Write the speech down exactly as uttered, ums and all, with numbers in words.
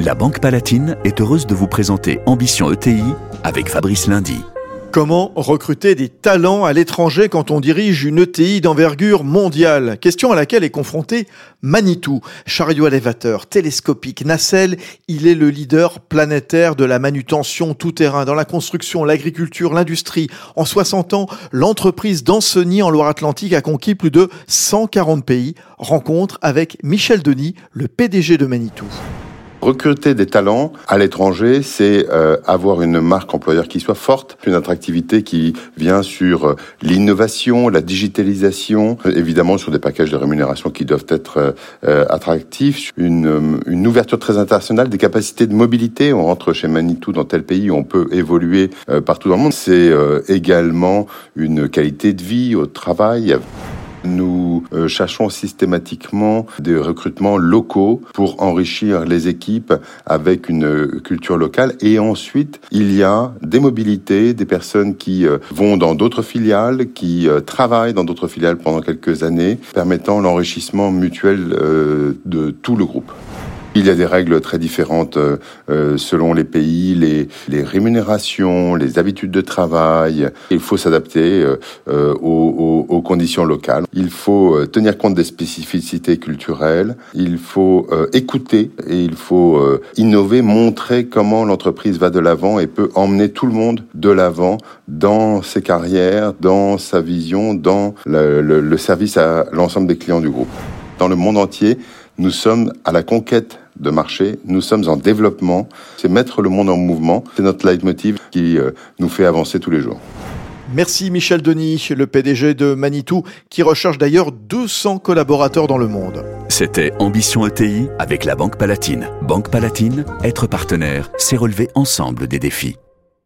La Banque Palatine est heureuse de vous présenter Ambition E T I avec Fabrice Lundy. Comment recruter des talents à l'étranger quand on dirige une E T I d'envergure mondiale? Question à laquelle est confronté Manitou. Chariot élévateur, télescopique, nacelle, il est le leader planétaire de la manutention tout-terrain dans la construction, l'agriculture, l'industrie. En soixante ans, l'entreprise d'Ancenis en Loire-Atlantique a conquis plus de cent quarante pays. Rencontre avec Michel Denis, le P D G de Manitou. Recruter des talents à l'étranger, c'est euh, avoir une marque employeur qui soit forte, une attractivité qui vient sur euh, l'innovation, la digitalisation, euh, évidemment sur des packages de rémunération qui doivent être euh, attractifs, une, euh, une ouverture très internationale, des capacités de mobilité. On rentre chez Manitou dans tel pays, on peut évoluer euh, partout dans le monde. C'est euh, également une qualité de vie au travail. Nous euh, cherchons systématiquement des recrutements locaux pour enrichir les équipes avec une euh, culture locale. Et ensuite, il y a des mobilités, des personnes qui euh, vont dans d'autres filiales, qui euh, travaillent dans d'autres filiales pendant quelques années, permettant l'enrichissement mutuel euh, de tout le groupe. Il y a des règles très différentes euh, selon les pays, les, les rémunérations, les habitudes de travail. Il faut s'adapter euh, aux, aux, aux conditions locales. Il faut euh, tenir compte des spécificités culturelles. Il faut euh, écouter et il faut euh, innover, montrer comment l'entreprise va de l'avant et peut emmener tout le monde de l'avant dans ses carrières, dans sa vision, dans le, le, le service à l'ensemble des clients du groupe. Dans le monde entier, nous sommes à la conquête de marché, nous sommes en développement, c'est mettre le monde en mouvement, c'est notre leitmotiv qui euh, nous fait avancer tous les jours. Merci Michel Denis, le P D G de Manitou, qui recherche d'ailleurs deux cents collaborateurs dans le monde. C'était Ambition E T I avec la Banque Palatine. Banque Palatine, être partenaire, c'est relever ensemble des défis.